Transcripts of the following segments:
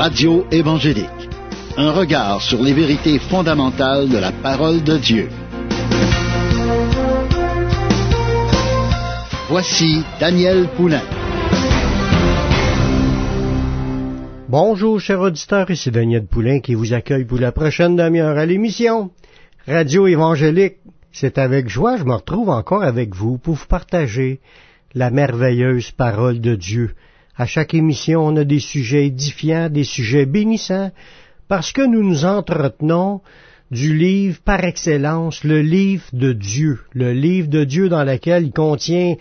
Radio évangélique. Un regard sur les vérités fondamentales de la parole de Dieu. Voici Daniel Poulain. Bonjour, chers auditeurs, ici Daniel Poulain qui vous accueille pour la prochaine demi-heure à l'émission Radio évangélique. C'est avec joie, je me retrouve encore avec vous pour vous partager la merveilleuse parole de Dieu. À chaque émission, on a des sujets édifiants, des sujets bénissants, parce que nous nous entretenons du livre par excellence, le livre de Dieu dans lequel il contient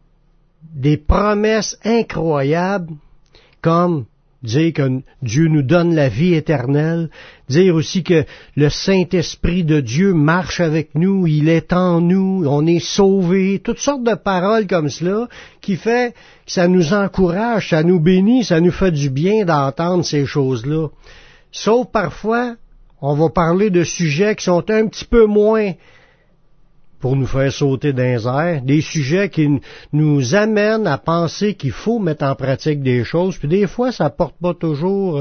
des promesses incroyables, comme dire que Dieu nous donne la vie éternelle, dire aussi que le Saint-Esprit de Dieu marche avec nous, il est en nous, on est sauvés, toutes sortes de paroles comme cela, qui fait que ça nous encourage, ça nous bénit, ça nous fait du bien d'entendre ces choses-là. Sauf parfois, on va parler de sujets qui sont un petit peu moins pour nous faire sauter dans les airs, des sujets qui nous amènent à penser qu'il faut mettre en pratique des choses, puis des fois, ça porte pas toujours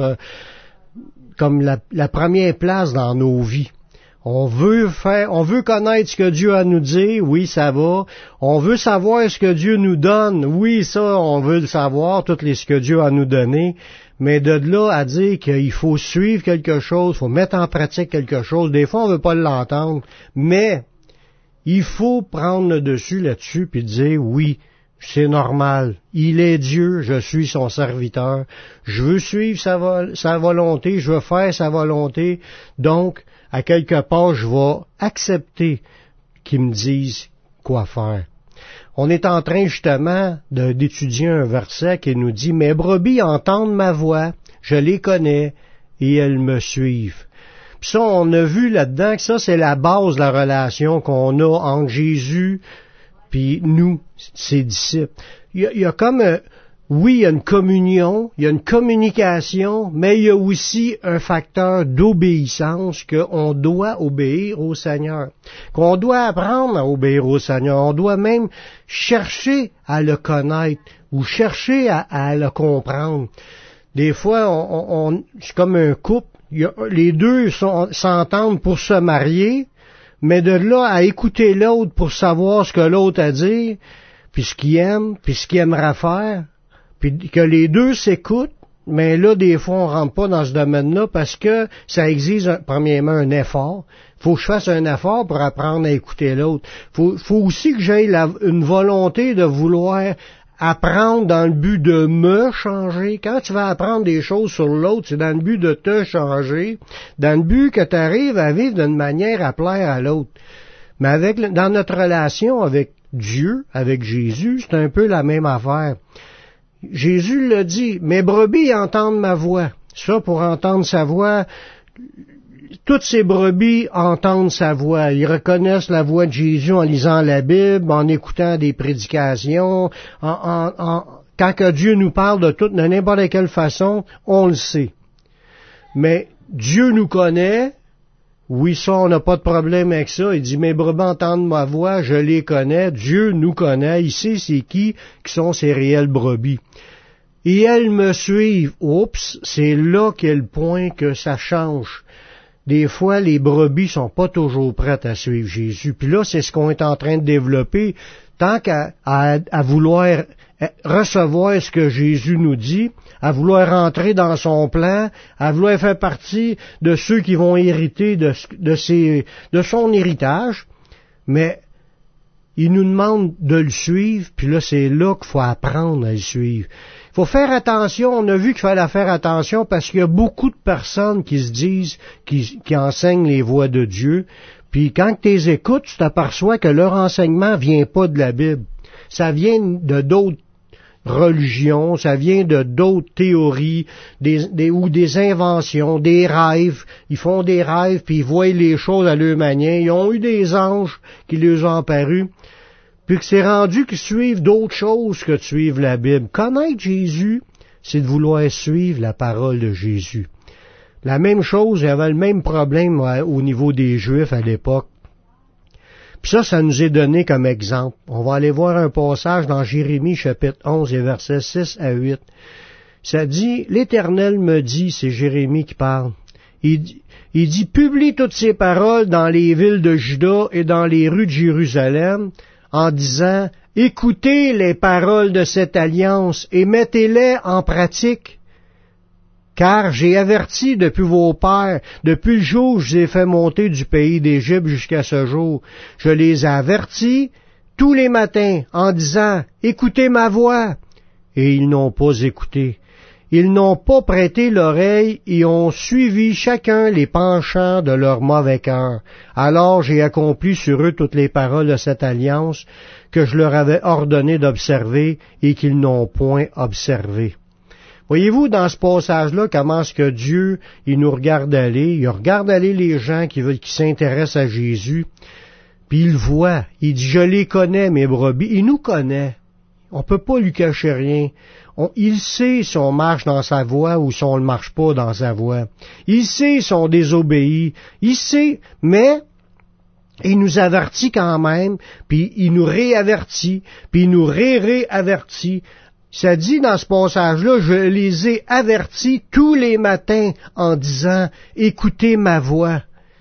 comme la première place dans nos vies. On veut connaître ce que Dieu a à nous dire, oui, ça va. On veut savoir ce que Dieu nous donne, oui, ça, on veut le savoir, ce que Dieu a à nous donner. Mais de là à dire qu'il faut suivre quelque chose, il faut mettre en pratique quelque chose, des fois, on veut pas l'entendre, mais il faut prendre le dessus là-dessus puis dire oui, c'est normal. Il est Dieu, je suis son serviteur. Je veux suivre sa volonté, je veux faire sa volonté. Donc, à quelque part, je vais accepter qu'il me dise quoi faire. On est en train justement d'étudier un verset qui nous dit « Mes brebis entendent ma voix, je les connais et elles me suivent. » Puis ça, on a vu là-dedans que ça, c'est la base de la relation qu'on a entre Jésus puis nous, ses disciples. Il y a comme, oui, il y a une communion, il y a une communication, mais il y a aussi un facteur d'obéissance qu'on doit obéir au Seigneur, qu'on doit apprendre à obéir au Seigneur. On doit même chercher à le connaître ou chercher à le comprendre. Des fois, c'est comme un couple. Les deux s'entendent pour se marier, mais de là à écouter l'autre pour savoir ce que l'autre a à dire, puis ce qu'il aime, puis ce qu'il aimerait faire, puis que les deux s'écoutent, mais là, des fois, on rentre pas dans ce domaine-là parce que ça exige, premièrement, un effort. Faut que je fasse un effort pour apprendre à écouter l'autre. Faut aussi que j'aie une volonté de vouloir apprendre dans le but de me changer. Quand tu vas apprendre des choses sur l'autre, c'est dans le but de te changer, dans le but que tu arrives à vivre d'une manière à plaire à l'autre. Mais dans notre relation avec Dieu, avec Jésus, c'est un peu la même affaire. Jésus l'a dit, « Mes brebis entendent ma voix. » Ça, pour entendre sa voix, toutes ces brebis entendent sa voix. Ils reconnaissent la voix de Jésus en lisant la Bible, en écoutant des prédications. Quand que Dieu nous parle de n'importe quelle façon, on le sait. Mais Dieu nous connaît. Oui, ça, on n'a pas de problème avec ça. Il dit, mes brebis entendent ma voix, je les connais. Dieu nous connaît. Il sait c'est qui sont ces réelles brebis. Et elles me suivent. Oups, c'est là qu'est le point que ça change. Des fois, les brebis sont pas toujours prêtes à suivre Jésus. Puis là, c'est ce qu'on est en train de développer. Tant qu'à vouloir recevoir ce que Jésus nous dit, à vouloir rentrer dans son plan, à vouloir faire partie de ceux qui vont hériter de son héritage, mais il nous demande de le suivre, puis là, c'est là qu'il faut apprendre à le suivre. Il faut faire attention, on a vu qu'il fallait faire attention parce qu'il y a beaucoup de personnes qui se disent, qui enseignent les voies de Dieu, puis quand tu les écoutes, tu t'aperçois que leur enseignement vient pas de la Bible. Ça vient de d'autres religions, ça vient de d'autres théories, ou des inventions, des rêves. Ils font des rêves, puis ils voient les choses à leur manière. Ils ont eu des anges qui leur ont apparu. Puis que c'est rendu qu'ils suivent d'autres choses que de suivre la Bible. Connaître Jésus, c'est de vouloir suivre la parole de Jésus. La même chose, il y avait le même problème au niveau des Juifs à l'époque. Puis ça nous est donné comme exemple. On va aller voir un passage dans Jérémie chapitre 11 et versets 6 à 8. Ça dit, l'Éternel me dit, c'est Jérémie qui parle, il dit, publie toutes ces paroles dans les villes de Juda et dans les rues de Jérusalem, en disant, écoutez les paroles de cette alliance et mettez-les en pratique. Car j'ai averti depuis vos pères, depuis le jour où je les ai fait monter du pays d'Égypte jusqu'à ce jour, je les ai avertis tous les matins en disant, écoutez ma voix. Et ils n'ont pas écouté. Ils n'ont pas prêté l'oreille et ont suivi chacun les penchants de leur mauvais cœur. Alors j'ai accompli sur eux toutes les paroles de cette alliance que je leur avais ordonné d'observer et qu'ils n'ont point observé. Voyez-vous, dans ce passage-là, comment est-ce que Dieu, il nous regarde aller, il regarde aller les gens qui s'intéressent à Jésus, puis il voit, il dit, je les connais, mes brebis, il nous connaît, on peut pas lui cacher rien, il sait si on marche dans sa voie ou si on ne marche pas dans sa voie, il sait si on désobéit, il sait, mais il nous avertit quand même, puis il nous réavertit, puis il nous réavertit. Ça dit dans ce passage-là, je les ai avertis tous les matins en disant, écoutez ma voix.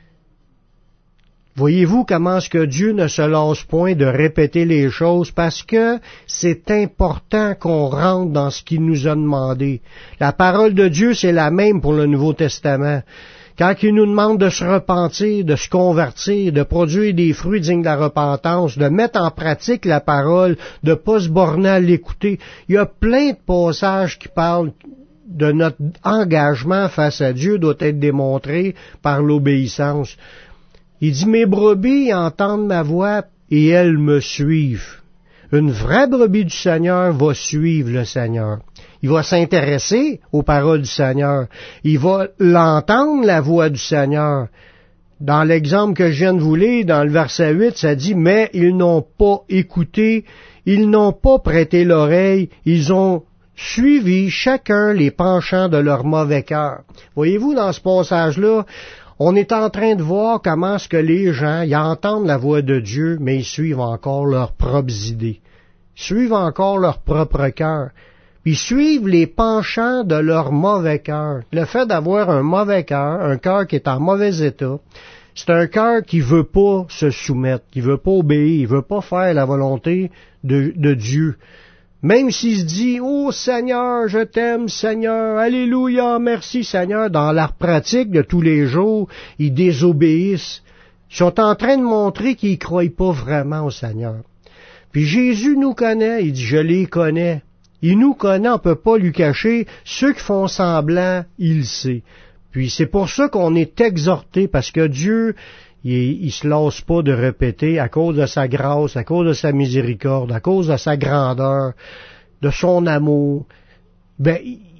Voyez-vous comment est-ce que Dieu ne se lasse point de répéter les choses parce que c'est important qu'on rentre dans ce qu'il nous a demandé. La parole de Dieu, c'est la même pour le Nouveau Testament. Quand il nous demande de se repentir, de se convertir, de produire des fruits dignes de la repentance, de mettre en pratique la parole, de ne pas se borner à l'écouter, il y a plein de passages qui parlent de notre engagement face à Dieu doit être démontré par l'obéissance. Il dit, mes brebis entendent ma voix et elles me suivent. Une vraie brebis du Seigneur va suivre le Seigneur. Il va s'intéresser aux paroles du Seigneur. Il va l'entendre, la voix du Seigneur. Dans l'exemple que je viens de vous lire, dans le verset 8, ça dit, mais ils n'ont pas écouté, ils n'ont pas prêté l'oreille, ils ont suivi chacun les penchants de leur mauvais cœur. Voyez-vous, dans ce passage-là, on est en train de voir comment est-ce que les gens, ils entendent la voix de Dieu, mais ils suivent encore leurs propres idées. Ils suivent encore leur propre cœur. Ils suivent les penchants de leur mauvais cœur. Le fait d'avoir un mauvais cœur, un cœur qui est en mauvais état, c'est un cœur qui veut pas se soumettre, qui veut pas obéir, il veut pas faire la volonté de Dieu. Même s'il se dit, « Oh Seigneur, je t'aime Seigneur, Alléluia, merci Seigneur », dans leur pratique de tous les jours, ils désobéissent. Ils sont en train de montrer qu'ils ne croient pas vraiment au Seigneur. Puis Jésus nous connaît, il dit, « Je les connais ». Il nous connaît, on ne peut pas lui cacher. Ceux qui font semblant, il le sait. Puis c'est pour ça qu'on est exhorté, parce que Dieu, il se lasse pas de répéter, à cause de sa grâce, à cause de sa miséricorde, à cause de sa grandeur, de son amour. Ben,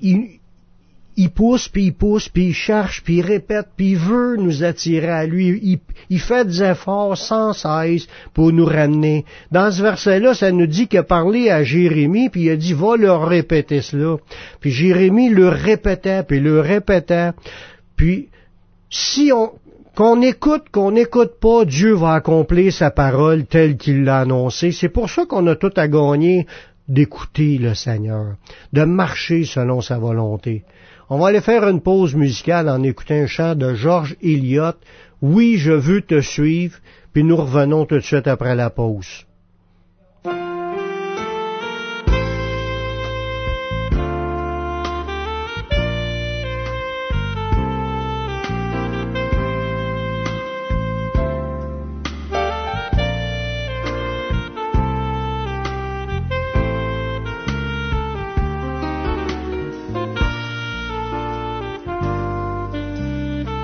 il pousse, puis il cherche, puis il répète, puis il veut nous attirer à lui. Il fait des efforts sans cesse pour nous ramener. Dans ce verset-là, ça nous dit qu'il a parlé à Jérémie, puis il a dit, va leur répéter cela. Puis Jérémie le répétait, puis le répétait. Puis, si qu'on n'écoute pas, Dieu va accomplir sa parole telle qu'il l'a annoncée. C'est pour ça qu'on a tout à gagner d'écouter le Seigneur, de marcher selon sa volonté. On va aller faire une pause musicale en écoutant un chant de George Eliot, « Oui, je veux te suivre », puis nous revenons tout de suite après la pause.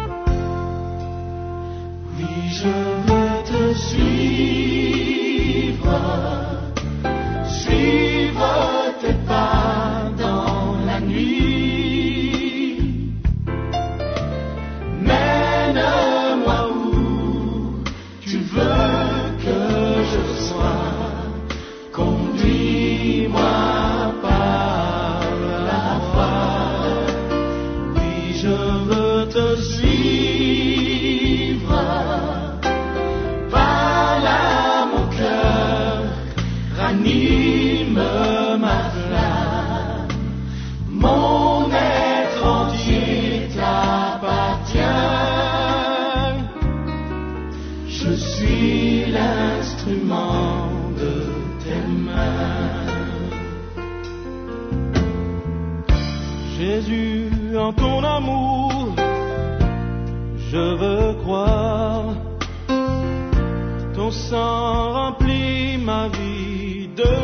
Je veux te suivre. Jésus, en ton amour, je veux croire. Ton sang remplit ma vie de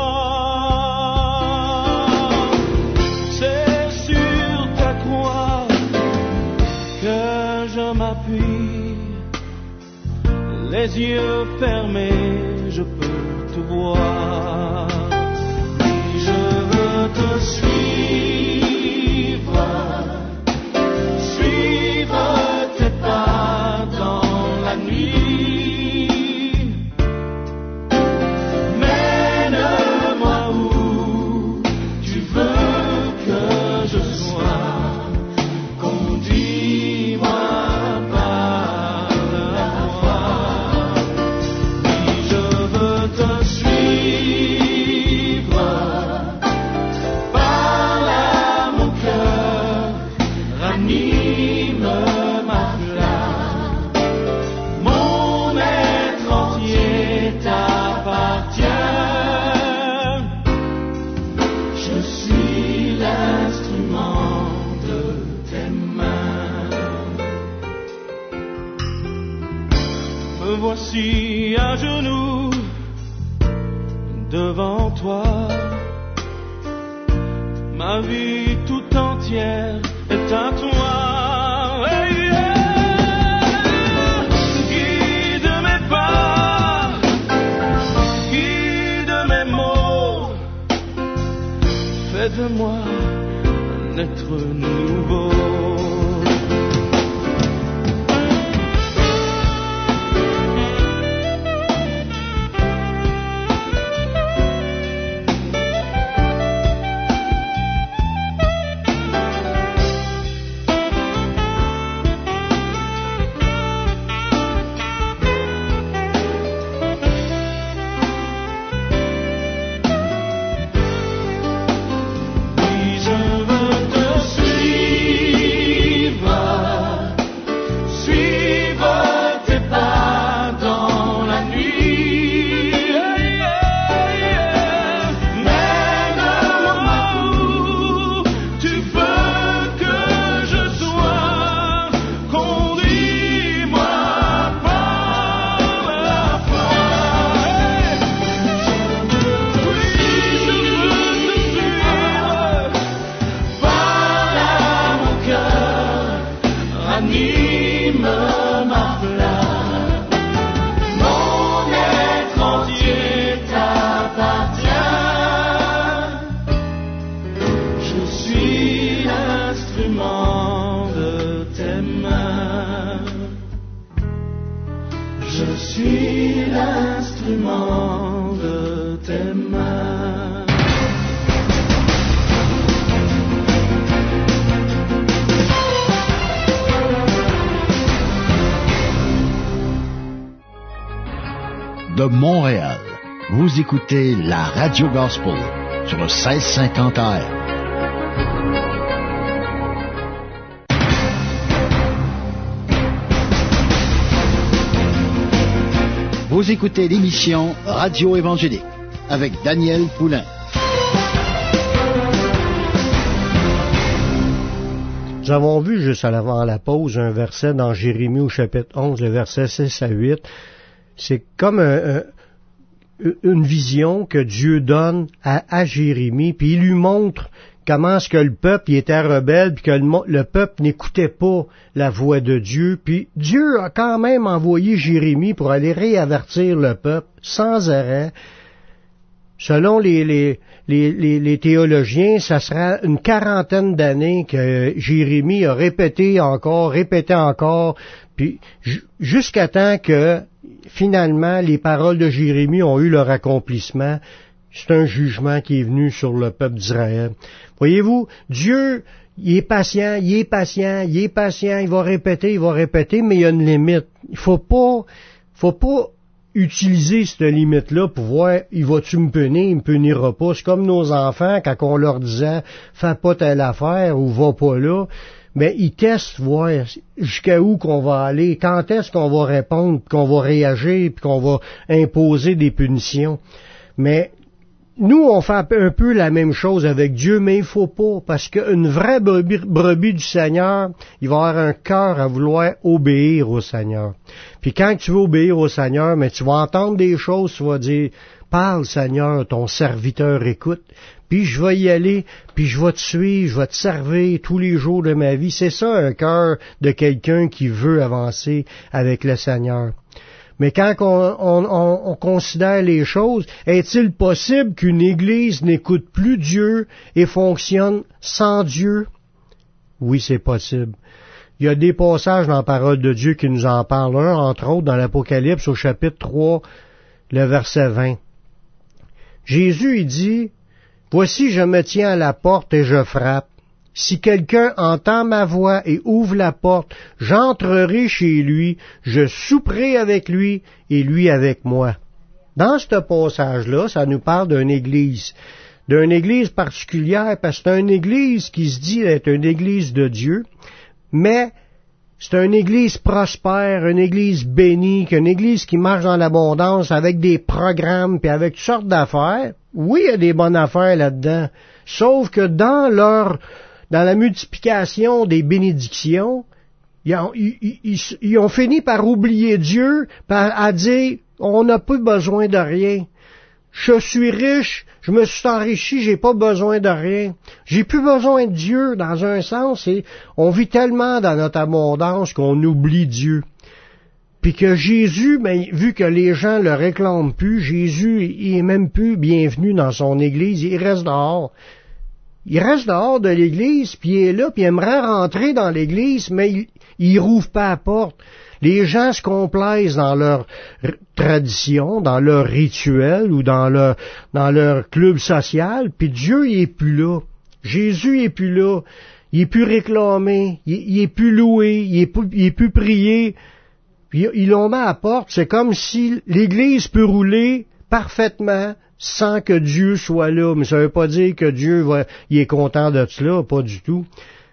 joie. C'est sur ta croix que je m'appuie. Les yeux fermés, je peux te voir. Je veux te suivre, suivre tes pas dans la nuit. Mène-moi où tu veux que je sois. Conduis-moi par la voie. Oui, je veux te suivre. Par là mon cœur ranime ma flamme. Mon être entier t'appartient. Je suis l'instrument de tes mains. Me voici à genoux devant toi. Ma vie tout entière est à toi. Hey, yeah. Guide mes pas, guide mes mots. Fais de moi un être nouveau. Je suis l'instrument de tes mains. De Montréal, vous écoutez la Radio Gospel sur le 1650 AM. Vous écoutez l'émission Radio Évangélique avec Daniel Poulain. Nous avons vu juste avant la pause un verset dans Jérémie au chapitre 11, le verset 6 à 8. C'est comme une vision que Dieu donne à Jérémie, puis il lui montre comment est-ce que le peuple il était rebelle, puis que le peuple n'écoutait pas la voix de Dieu. Puis Dieu a quand même envoyé Jérémie pour aller réavertir le peuple sans arrêt. Selon les théologiens, ça sera une 40aine d'années que Jérémie a répété encore, puis jusqu'à temps que finalement les paroles de Jérémie ont eu leur accomplissement. C'est un jugement qui est venu sur le peuple d'Israël. Voyez-vous, Dieu, il est patient, il va répéter, mais il y a une limite. Il faut pas utiliser cette limite-là pour voir, il va-tu me punir, il me punira pas. C'est comme nos enfants, quand on leur disait, fais pas telle affaire ou va pas là. Mais ils testent, voir jusqu'à où qu'on va aller, quand est-ce qu'on va répondre, qu'on va réagir, puis qu'on va imposer des punitions. Mais nous, on fait un peu la même chose avec Dieu, mais il faut pas, parce qu'une vraie brebis du Seigneur, il va avoir un cœur à vouloir obéir au Seigneur. Puis quand tu veux obéir au Seigneur, mais tu vas entendre des choses, tu vas dire, parle Seigneur, ton serviteur écoute, puis je vais y aller, puis je vais te suivre, je vais te servir tous les jours de ma vie. C'est ça un cœur de quelqu'un qui veut avancer avec le Seigneur. Mais quand on considère les choses, est-il possible qu'une Église n'écoute plus Dieu et fonctionne sans Dieu? Oui, c'est possible. Il y a des passages dans la parole de Dieu qui nous en parlent. Un, entre autres, dans l'Apocalypse, au chapitre 3, le verset 20. Jésus, il dit, « Voici, je me tiens à la porte et je frappe. Si quelqu'un entend ma voix et ouvre la porte, j'entrerai chez lui, je souperai avec lui et lui avec moi. » Dans ce passage-là, ça nous parle d'une église particulière, parce que c'est une église qui se dit être une église de Dieu, mais c'est une église prospère, une église bénie, une église qui marche dans l'abondance avec des programmes puis avec toutes sortes d'affaires. Oui, il y a des bonnes affaires là-dedans, sauf que dans la multiplication des bénédictions, ils ont fini par oublier Dieu, à dire, on n'a plus besoin de rien. Je suis riche, je me suis enrichi, j'ai pas besoin de rien. J'ai plus besoin de Dieu, dans un sens, et on vit tellement dans notre abondance qu'on oublie Dieu. Puis que Jésus, vu que les gens le réclament plus, Jésus, il est même plus bienvenu dans son église, il reste dehors. Il reste dehors de l'église, puis il est là, puis il aimerait rentrer dans l'église, mais il rouvre pas la porte. Les gens se complaisent dans leur tradition, dans leur rituel ou dans leur club social, puis Dieu, il est plus là. Jésus, il est plus là. Il est plus réclamé, il est plus loué, il est plus prié. Puis ils l'ont mis à la porte. C'est comme si l'église peut rouler parfaitement sans que Dieu soit là. Mais ça ne veut pas dire que Dieu il est content de cela, pas du tout.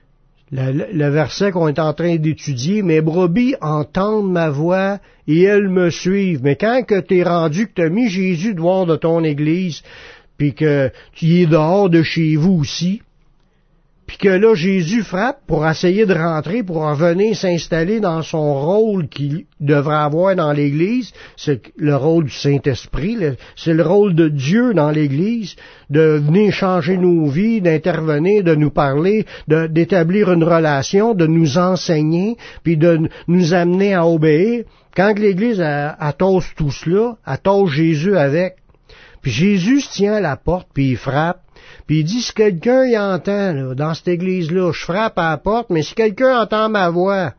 Le verset qu'on est en train d'étudier, « Mes brebis entendent ma voix et elles me suivent. » Mais quand que t'es rendu, que t'as mis Jésus dehors de ton église, puis que tu es dehors de chez vous aussi, puis que là, Jésus frappe pour essayer de rentrer, pour revenir s'installer dans son rôle qu'il devrait avoir dans l'Église, c'est le rôle du Saint-Esprit, c'est le rôle de Dieu dans l'Église, de venir changer nos vies, d'intervenir, de nous parler, d'établir une relation, de nous enseigner, puis de nous amener à obéir. Quand l'Église attache tout cela, attache Jésus avec. Puis Jésus se tient à la porte, puis il frappe. Puis il dit, si quelqu'un y entend, là, dans cette église-là, je frappe à la porte, mais si quelqu'un entend ma voix,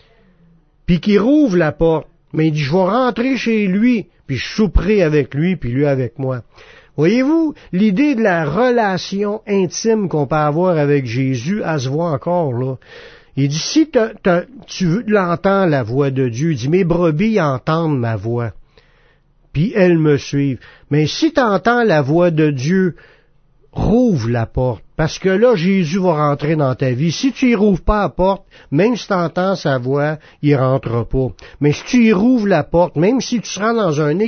puis qu'il rouvre la porte, mais il dit, je vais rentrer chez lui, puis je souperai avec lui, puis lui avec moi. Voyez-vous, l'idée de la relation intime qu'on peut avoir avec Jésus, elle se voit encore, là. Il dit, si tu l'entends, la voix de Dieu, il dit, mes brebis entendent ma voix, puis elles me suivent. Mais si tu entends la voix de Dieu, rouvre la porte, parce que là, Jésus va rentrer dans ta vie. Si tu y rouvres pas la porte, même si tu entends sa voix, il rentrera pas. Mais si tu y rouvres la porte, même si tu seras dans une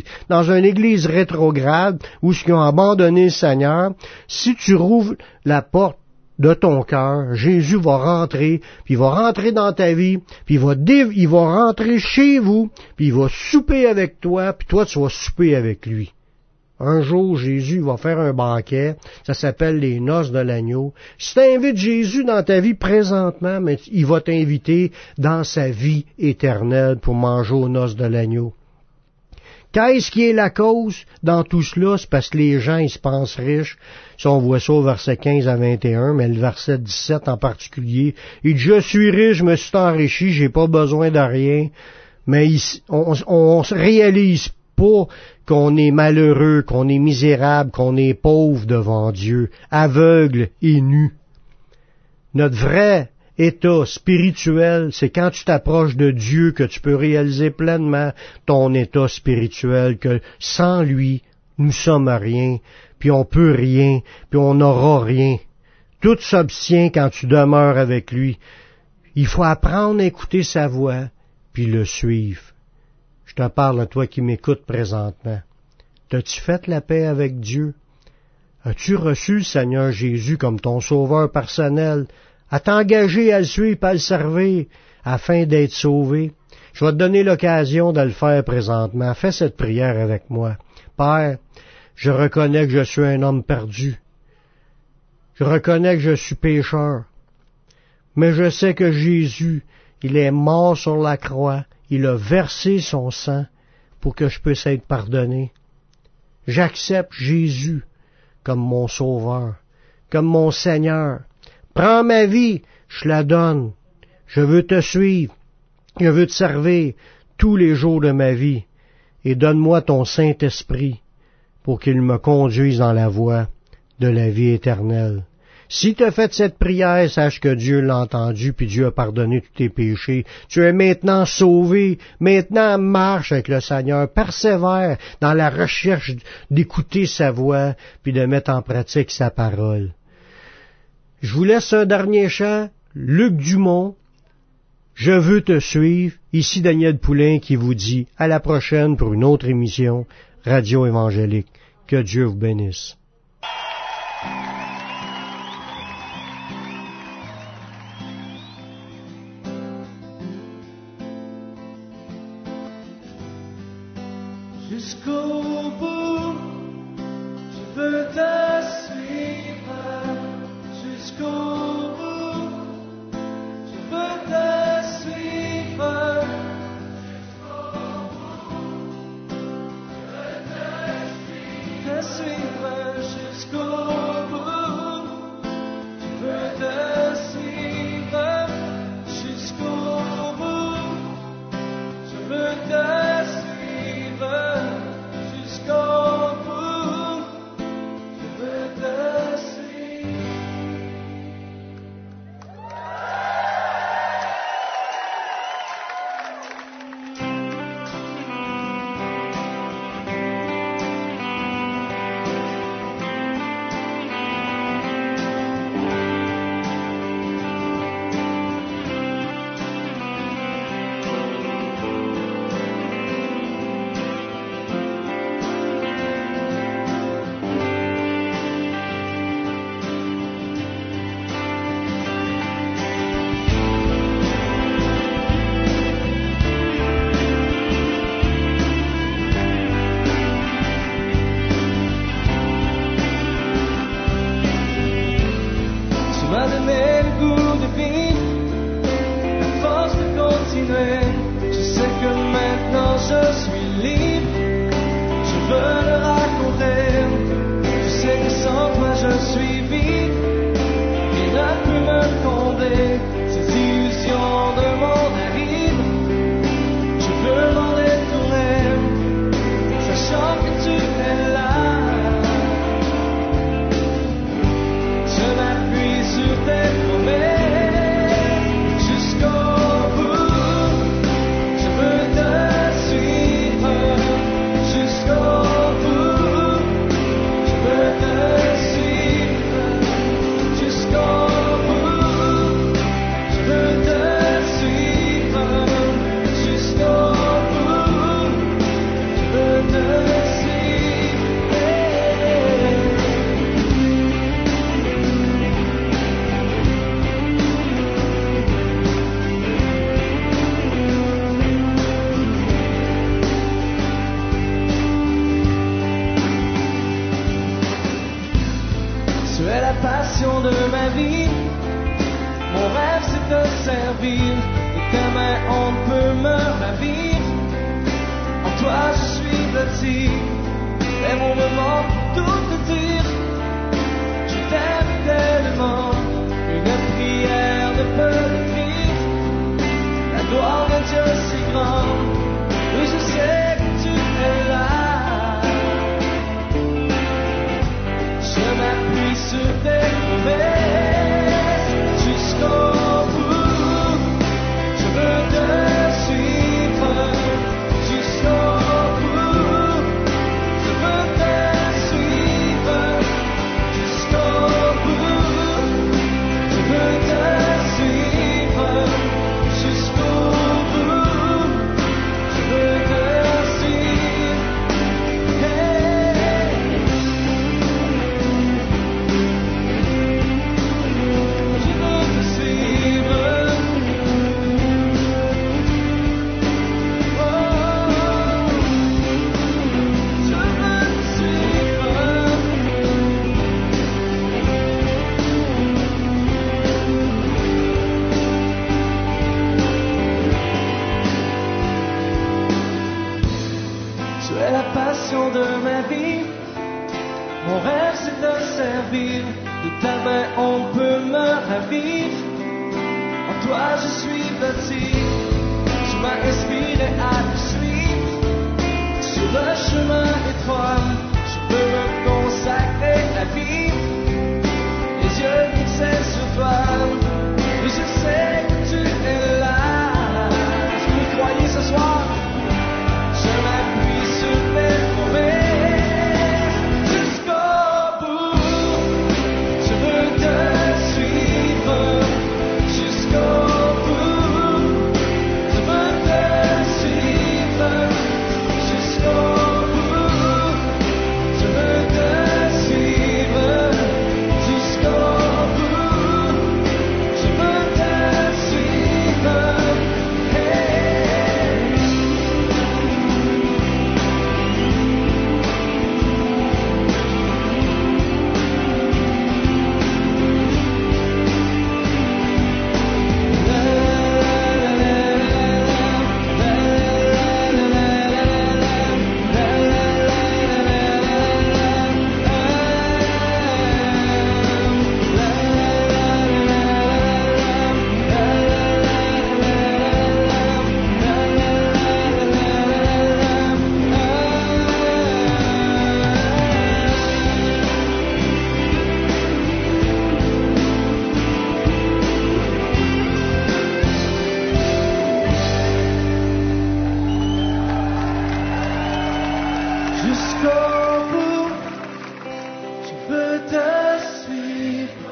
église rétrograde, où ils ont abandonné le Seigneur, si tu rouvres la porte de ton cœur, Jésus va rentrer, puis il va rentrer dans ta vie, puis il va rentrer chez vous, puis il va souper avec toi, puis toi, tu vas souper avec lui. Un jour, Jésus va faire un banquet, ça s'appelle les noces de l'agneau. Si tu invites Jésus dans ta vie présentement, mais il va t'inviter dans sa vie éternelle pour manger aux noces de l'agneau. Qu'est-ce qui est la cause dans tout cela? C'est parce que les gens, ils se pensent riches. Si on voit ça au verset 15 à 21, mais le verset 17 en particulier, il dit, je suis riche, je me suis enrichi, j'ai pas besoin de rien. Mais on se réalise pas qu'on est malheureux, qu'on est misérable, qu'on est pauvre devant Dieu, aveugle et nu. Notre vrai état spirituel, c'est quand tu t'approches de Dieu que tu peux réaliser pleinement ton état spirituel, que sans lui, nous sommes rien, puis on peut rien, puis on n'aura rien. Tout s'obtient quand tu demeures avec lui. Il faut apprendre à écouter sa voix, puis le suivre. Je te parle à toi qui m'écoutes présentement. T'as-tu fait la paix avec Dieu? As-tu reçu le Seigneur Jésus comme ton sauveur personnel? À t'engager à le suivre et à le servir afin d'être sauvé? Je vais te donner l'occasion de le faire présentement. Fais cette prière avec moi. Père, je reconnais que je suis un homme perdu. Je reconnais que je suis pécheur. Mais je sais que Jésus, il est mort sur la croix. Il a versé son sang pour que je puisse être pardonné. J'accepte Jésus comme mon sauveur, comme mon Seigneur. Prends ma vie, je la donne. Je veux te suivre. Je veux te servir tous les jours de ma vie. Et donne-moi ton Saint-Esprit pour qu'il me conduise dans la voie de la vie éternelle. Si tu as fait cette prière, sache que Dieu l'a entendu, puis Dieu a pardonné tous tes péchés. Tu es maintenant sauvé. Maintenant, marche avec le Seigneur. Persévère dans la recherche d'écouter sa voix, puis de mettre en pratique sa parole. Je vous laisse un dernier chant. Luc Dumont, je veux te suivre. Ici Daniel Poulain qui vous dit à la prochaine pour une autre émission Radio Évangélique. Que Dieu vous bénisse. Jusqu'au bout, je veux te suivre. Jusqu'au bout, je veux te suivre. Jusqu'au bout, je veux te suivre. Jusqu'au bout, je veux te suivre. Jusqu'au bout, je veux te suivre. servir, de ta main on peut me ravir. En toi je suis bâti, tu m'as inspiré à te suivre. Sur le chemin étroit, je peux me consacrer la vie. Les yeux fixés sur toi, et je sais que tu es là. Est-ce que vous croyez ce soir? Je m'appuie sur mes promesses jusqu'au bout. Je veux te suivre jusqu'au bout. Je veux te suivre jusqu'au bout. Je veux te suivre jusqu'au bout. Je veux te suivre. Jusqu'au bout, je veux te suivre.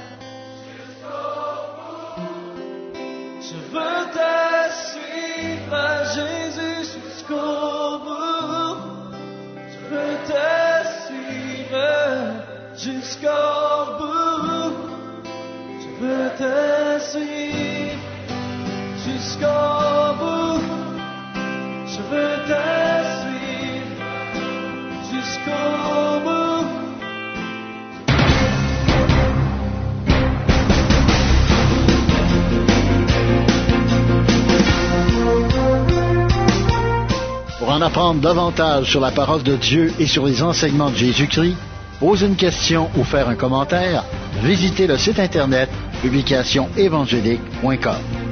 Je veux te suivre, Jésus, jusqu'au bout. Je veux te suivre jusqu'au bout. Je veux te suivre jusqu'au bout. Je veux te suivre jusqu'au bout. Pour en apprendre davantage sur la parole de Dieu et sur les enseignements de Jésus-Christ, poser une question ou faire un commentaire, visitez le site internet publicationévangélique.com.